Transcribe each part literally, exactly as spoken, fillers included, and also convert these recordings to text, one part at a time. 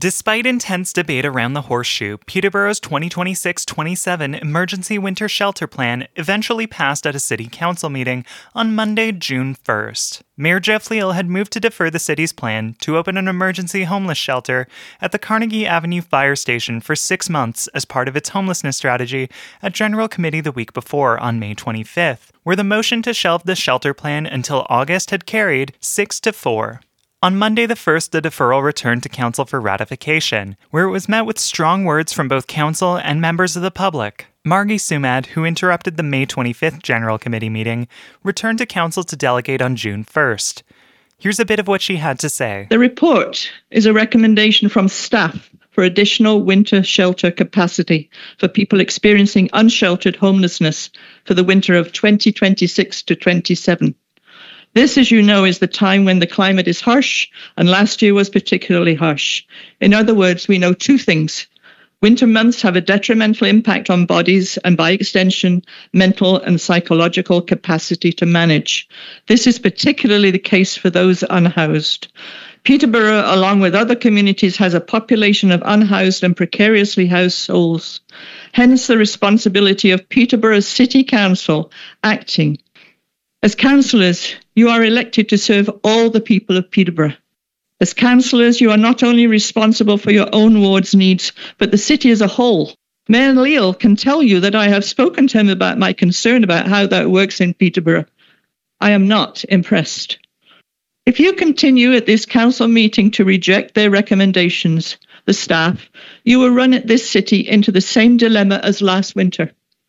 Despite intense debate around the Horseshoe, Peterborough's twenty twenty-six twenty-seven Emergency Winter Shelter Plan eventually passed at a city council meeting on Monday, June first. Mayor Jeff Leal had moved to defer the city's plan to open an emergency homeless shelter at the Carnegie Avenue Fire Station for six months as part of its homelessness strategy at General Committee the week before on May twenty-fifth, where the motion to shelve the shelter plan until August had carried six to four. On Monday the first, the deferral returned to Council for ratification, where it was met with strong words from both Council and members of the public. Margie Sumad, who interrupted the May twenty-fifth General Committee meeting, returned to Council to delegate on June first. Here's a bit of what she had to say. The report is a recommendation from staff for additional winter shelter capacity for people experiencing unsheltered homelessness for the winter of twenty twenty-six to twenty-seven. This, as you know, is the time when the climate is harsh, and last year was particularly harsh. In other words, we know two things. Winter months have a detrimental impact on bodies and, by extension, mental and psychological capacity to manage. This is particularly the case for those unhoused. Peterborough, along with other communities, has a population of unhoused and precariously housed souls. Hence the responsibility of Peterborough City Council acting. As councillors, you are elected to serve all the people of Peterborough. As councillors, you are not only responsible for your own ward's needs, but the city as a whole. Mayor Leal can tell you that I have spoken to him about my concern about how that works in Peterborough. I am not impressed. If you continue at this council meeting to reject their recommendations, the staff, you will run this city into the same dilemma as last winter.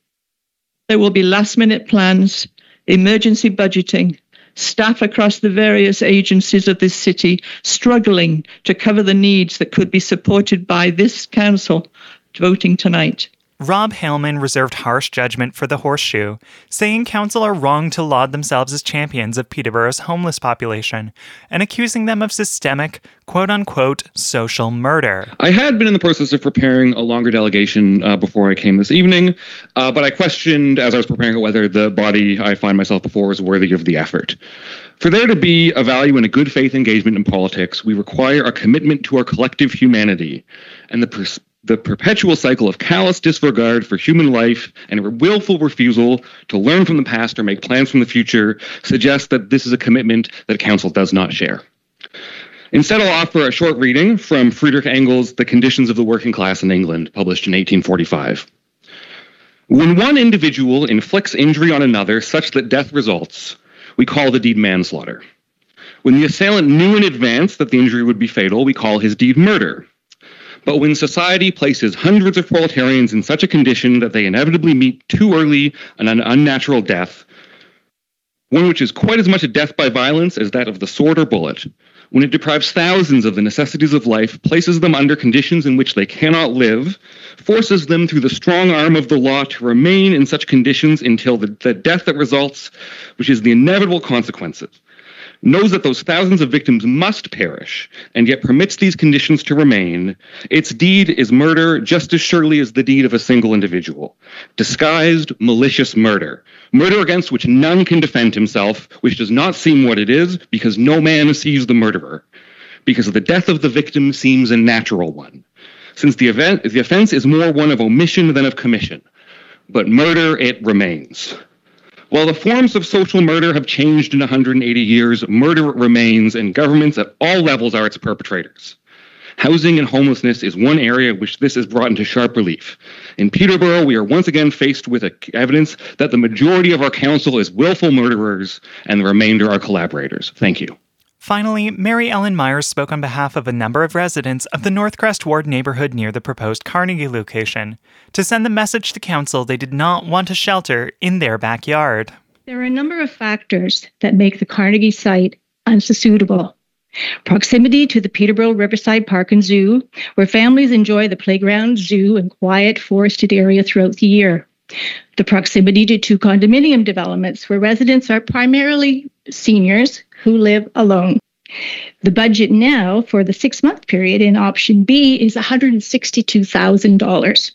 There will be last-minute plans, emergency budgeting, staff across the various agencies of this city struggling to cover the needs that could be supported by this council voting tonight. Rob Haleman reserved harsh judgment for the Horseshoe, saying council are wrong to laud themselves as champions of Peterborough's homeless population, and accusing them of systemic, quote-unquote, social murder. I had been in the process of preparing a longer delegation uh, before I came this evening, uh, but I questioned as I was preparing it whether the body I find myself before is worthy of the effort. For there to be a value in a good faith engagement in politics, we require a commitment to our collective humanity and the pers- The perpetual cycle of callous disregard for human life and a willful refusal to learn from the past or make plans from the future suggests that this is a commitment that council does not share. Instead, I'll offer a short reading from Friedrich Engels' The Conditions of the Working Class in England, published in eighteen forty-five. When one individual inflicts injury on another such that death results, we call the deed manslaughter. When the assailant knew in advance that the injury would be fatal, we call his deed murder. But when society places hundreds of proletarians in such a condition that they inevitably meet too early an unnatural death, one which is quite as much a death by violence as that of the sword or bullet, when it deprives thousands of the necessities of life, places them under conditions in which they cannot live, forces them through the strong arm of the law to remain in such conditions until the, the death that results, which is the inevitable consequences, knows that those thousands of victims must perish, and yet permits these conditions to remain, its deed is murder just as surely as the deed of a single individual. Disguised, malicious murder. Murder against which none can defend himself, which does not seem what it is, because no man sees the murderer. Because the death of the victim seems a natural one. Since the, event, the offense is more one of omission than of commission. But murder it remains. While the forms of social murder have changed in one hundred eighty years, murder remains, and governments at all levels are its perpetrators. Housing and homelessness is one area which this is brought into sharp relief. In Peterborough, we are once again faced with evidence that the majority of our council is willful murderers, and the remainder are collaborators. Thank you. Finally, Mary Ellen Myers spoke on behalf of a number of residents of the Northcrest Ward neighborhood near the proposed Carnegie location to send the message to council they did not want a shelter in their backyard. There are a number of factors that make the Carnegie site unsuitable. Proximity to the Peterborough Riverside Park and Zoo, where families enjoy the playground, zoo, and quiet forested area throughout the year. The proximity to two condominium developments where residents are primarily seniors who live alone. The budget now for the six-month period in option B is one hundred sixty-two thousand dollars.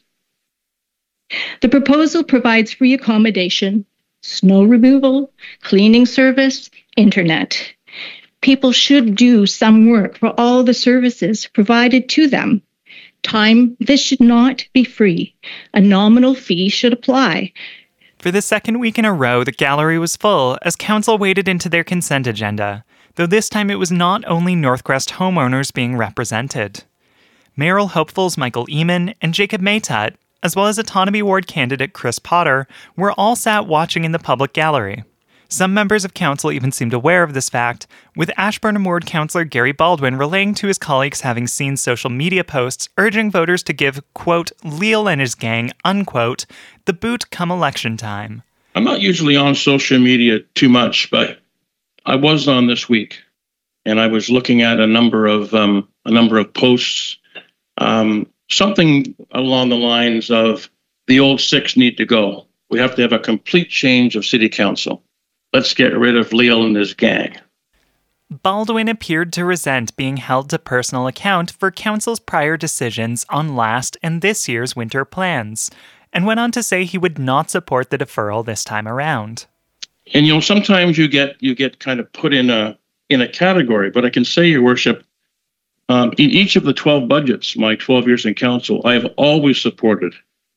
The proposal provides free accommodation, snow removal, cleaning service, internet. People should do some work for all the services provided to them. Time, this should not be free. A nominal fee should apply. For the second week in a row, the gallery was full as council waded into their consent agenda, though this time it was not only Northcrest homeowners being represented. Mayoral hopefuls Michael Eamon and Jacob Maytut, as well as Autonomy Ward candidate Chris Potter, were all sat watching in the public gallery. Some members of council even seemed aware of this fact, with Ashburnham Ward councillor Gary Baldwin relaying to his colleagues having seen social media posts urging voters to give, quote, Leal and his gang, unquote, the boot come election time. I'm not usually on social media too much, but I was on this week, and I was looking at a number of um, a number of posts, um, something along the lines of the old six need to go. We have to have a complete change of city council. Let's get rid of Leal and his gang. Baldwin appeared to resent being held to personal account for council's prior decisions on last and this year's winter plans, and went on to say he would not support the deferral this time around. And you know, sometimes you get you get kind of put in a in a category, but I can say, Your Worship, um, in each of the twelve budgets, my twelve years in council, I have always supported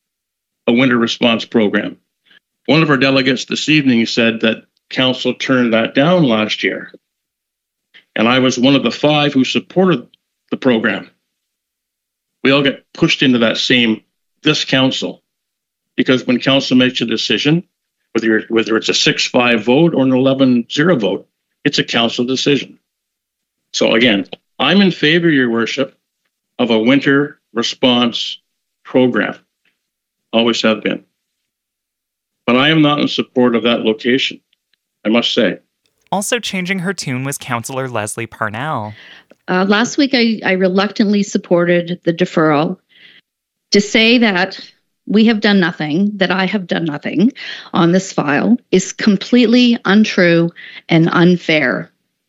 a winter response program. One of our delegates this evening said that council turned that down last year. And I was one of the five who supported the program. We all get pushed into that same, this council, because when council makes a decision, whether you're, whether it's a six five vote or an eleven zero vote, it's a council decision. So again, I'm in favor, Your Worship, of a winter response program. Always have been. But I am not in support of that location, I must say. Also changing her tune was Councillor Leslie Parnell. Uh, last week, I, I reluctantly supported the deferral. To say that we have done nothing, that I have done nothing on this file is completely untrue and unfair.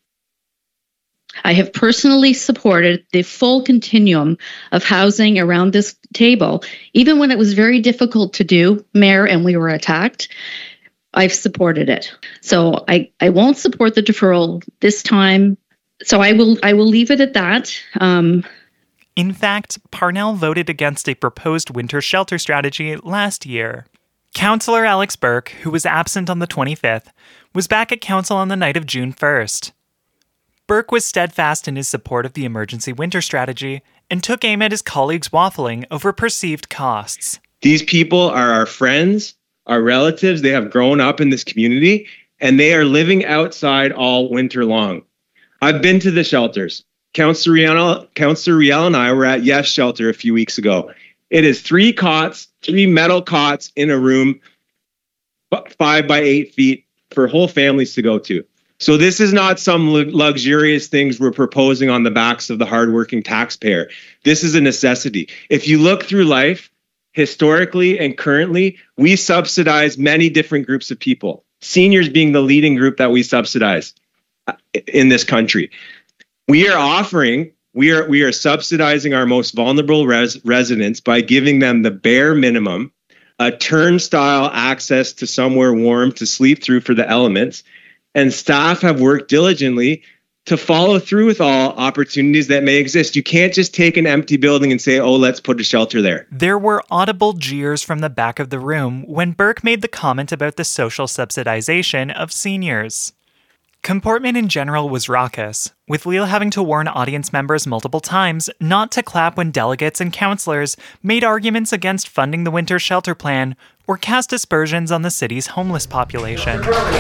I have personally supported the full continuum of housing around this table, even when it was very difficult to do, Mayor, and we were attacked. I've supported it. So I, I won't support the deferral this time. So I will I will leave it at that. Um, In fact, Parnell voted against a proposed winter shelter strategy last year. Councillor Alex Burke, who was absent on the twenty-fifth, was back at council on the night of June first. Burke was steadfast in his support of the emergency winter strategy and took aim at his colleagues waffling over perceived costs. These people are our friends, our relatives. They have grown up in this community, and they are living outside all winter long. I've been to the shelters. Councillor Riel, Councillor Riel and I were at Yes Shelter a few weeks ago. It is three cots, three metal cots in a room, five by eight feet for whole families to go to. So this is not some luxurious things we're proposing on the backs of the hardworking taxpayer. This is a necessity. If you look through life, historically and currently, we subsidize many different groups of people, seniors being the leading group that we subsidize in this country. We are offering, we are we are subsidizing our most vulnerable res- residents by giving them the bare minimum, a turnstile access to somewhere warm to sleep through for the elements, and staff have worked diligently to follow through with all opportunities that may exist. You can't just take an empty building and say, oh, let's put a shelter there. There were audible jeers from the back of the room when Burke made the comment about the social subsidization of seniors. Comportment in general was raucous, with Leal having to warn audience members multiple times not to clap when delegates and councillors made arguments against funding the winter shelter plan or cast aspersions on the city's homeless population.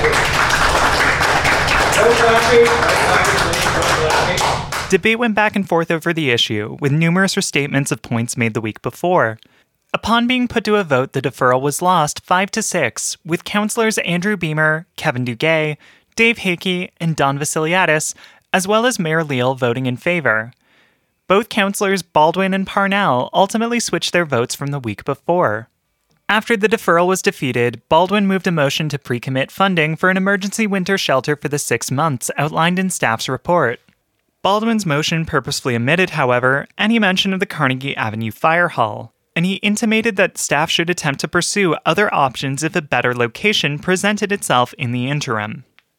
Debate went back and forth over the issue, with numerous restatements of points made the week before. Upon being put to a vote, the deferral was lost five to six, with councillors Andrew Beamer, Kevin Duguay, Dave Hickey, and Don Vasiliadis, as well as Mayor Leal, voting in favor. Both councillors Baldwin and Parnell ultimately switched their votes from the week before. After the deferral was defeated, Baldwin moved a motion to pre-commit funding for an emergency winter shelter for the six months outlined in staff's report. Baldwin's motion purposefully omitted, however, any mention of the Carnegie Avenue Fire Hall, and he intimated that staff should attempt to pursue other options if a better location presented itself in the interim.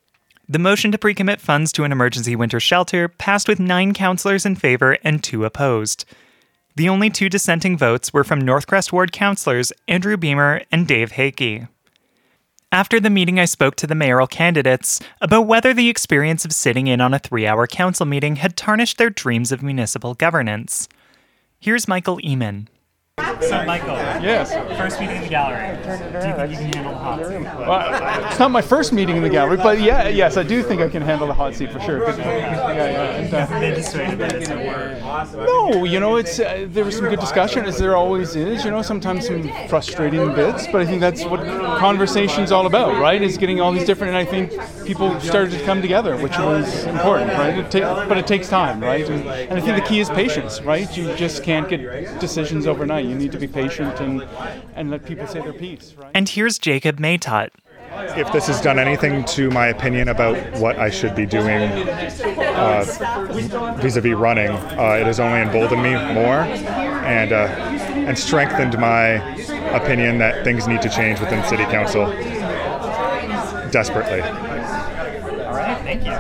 The motion to pre-commit funds to an emergency winter shelter passed with nine councillors in favor and two opposed. The only two dissenting votes were from Northcrest Ward councillors Andrew Beamer and Dave Hakey. After the meeting, I spoke to the mayoral candidates about whether the experience of sitting in on a three-hour council meeting had tarnished their dreams of municipal governance. Here's Michael Eamon. So, Michael, yes. First meeting in the gallery. Do you think you can handle the hot seat? Well, it's not my first meeting in the gallery, but yeah, yes, I do think I can handle the hot seat for sure. Good, yeah, yeah. And, uh, been dissuaded by this award. No, you know, it's uh, there was some good discussion, as there always is. You know, sometimes some frustrating bits, but I think that's what conversation's all about, right? Is getting all these different, and I think people started to come together, which was important, right? It ta- but it takes time, right? And, and I think the key is patience, right? You just can't get decisions overnight. You need to be patient and, and let people say their piece, right? And here's Jacob Maytot. If this has done anything to my opinion about what I should be doing uh, vis-a-vis running, uh, it has only emboldened me more and uh, and strengthened my opinion that things need to change within City Council desperately. All right, thank you.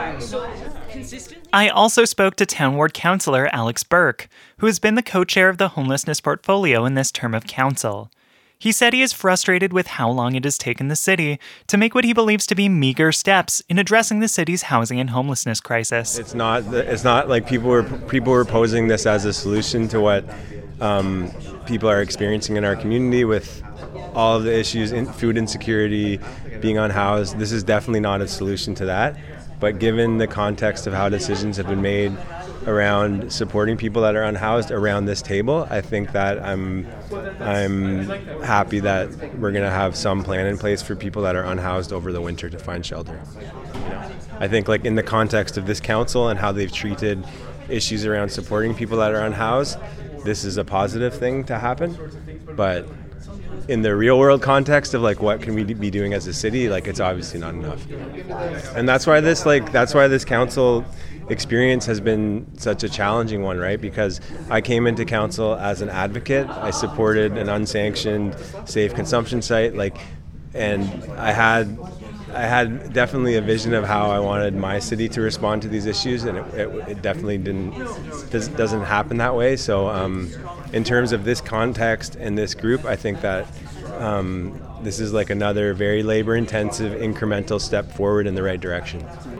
I also spoke to Town Ward Councillor Alex Burke, who has been the co-chair of the homelessness portfolio in this term of council. He said he is frustrated with how long it has taken the city to make what he believes to be meager steps in addressing the city's housing and homelessness crisis. It's not. It's not like people were people were posing this as a solution to what um, people are experiencing in our community with all of the issues in food insecurity, being unhoused. This is definitely not a solution to that. But given the context of how decisions have been made around supporting people that are unhoused around this table, I think that I'm I'm happy that we're going to have some plan in place for people that are unhoused over the winter to find shelter. You know, I think like in the context of this council and how they've treated issues around supporting people that are unhoused, this is a positive thing to happen. But in the real world context of like what can we be doing as a city, like it's obviously not enough. And that's why this like that's why this council experience has been such a challenging one, right? Because I came into council as an advocate. I supported an unsanctioned safe consumption site, like, and I had I had definitely a vision of how I wanted my city to respond to these issues, and it, it, it definitely didn't does, doesn't happen that way. So um, in terms of this context and this group, I think that um, this is like another very labor-intensive incremental step forward in the right direction.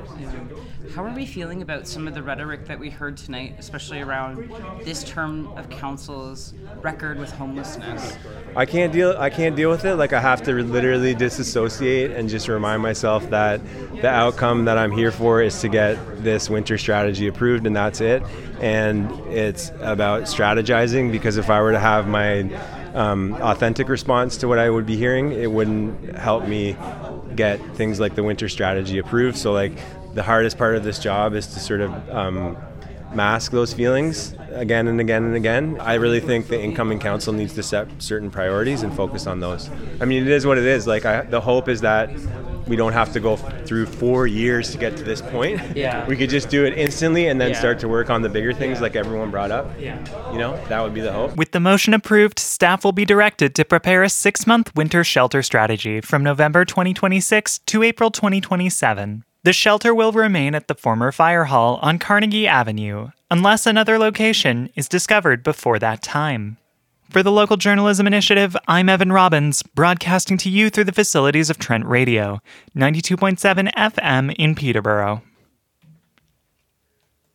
How are we feeling about some of the rhetoric that we heard tonight, especially around this term of council's record with homelessness? I can't deal. I can't deal with it. Like I have to literally disassociate and just remind myself that the outcome that I'm here for is to get this winter strategy approved, and that's it. And it's about strategizing, because if I were to have my um, authentic response to what I would be hearing, it wouldn't help me get things like the winter strategy approved. So like. The hardest part of this job is to sort of um, mask those feelings again and again and again. I really think the incoming council needs to set certain priorities and focus on those. I mean, it is what it is. Like, I, the hope is that we don't have to go f- through four years to get to this point. Yeah. We could just do it instantly and then yeah. start to work on the bigger things, yeah. like everyone brought up. Yeah. You know, that would be the hope. With the motion approved, staff will be directed to prepare a six-month winter shelter strategy from November twenty twenty-six to April twenty twenty-seven. The shelter will remain at the former fire hall on Carnegie Avenue, unless another location is discovered before that time. For the Local Journalism Initiative, I'm Evan Robbins, broadcasting to you through the facilities of Trent Radio, ninety-two point seven F M in Peterborough.